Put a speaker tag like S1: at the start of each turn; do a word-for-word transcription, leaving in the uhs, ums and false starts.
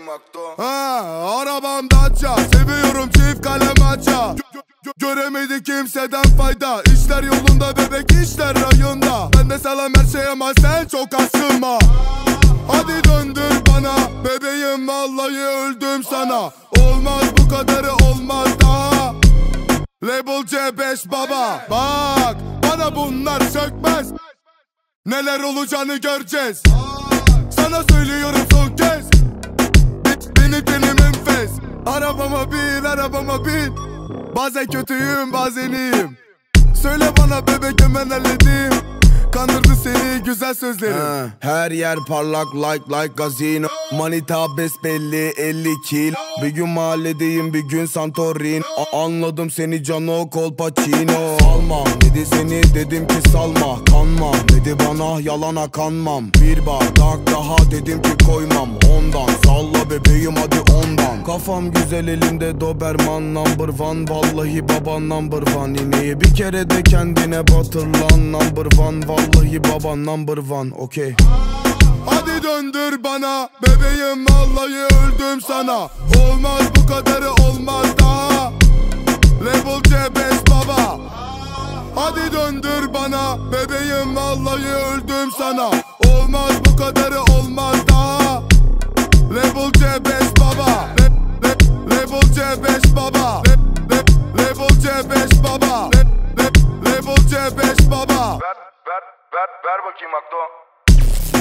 S1: Akto.
S2: Ha, arabam Dacia, seviyorum çift kalem aça. Göremedi kimseden fayda. İşler yolunda bebek, işler rayında. Ben de salam her şey ama sen çok asılma. Hadi döndür bana bebeğim, vallahi öldüm sana. Olmaz bu kadarı, olmaz daha. Label C beş baba. Bak bana bunlar sökmez. Neler olacağını göreceğiz. Sana söylüyorum son kez. Beni benim enfes. Arabama bin, arabama bin. Bazen kötüyüm, bazen iyiyim. Söyle bana bebek, hemen halledeyim. Kandırdı seni güzel sözlerim.
S1: Her yer parlak like like gazino. Manita besbelli elli kil. Bir gün mahalledeyim, bir gün Santorin. A Anladım seni Cano Kolpaçino. Salma dedi seni, dedim ki salma. Kanma dedi bana, yalana kanmam. Bir bardak daha dedim ki koymam. Ondan salla bebeğim hadi ondan. Kafam güzel elimde Doberman number one. Vallahi baban number one. İneği bir kere de kendine batırlan number one. Vallahi baban number one, okey.
S2: Hadi döndür bana bebeğim, vallahi öldüm sana. Olmaz bu kadarı, olmaz daha. Label C beş baba. Hadi döndür bana bebeğim, vallahi öldüm sana. Olmaz bu kadarı, olmaz daha. Label C beş baba. Label C beş baba. Label C beş baba. Label C beş baba.
S1: Ver, ver, ver, ver bakayım Akto.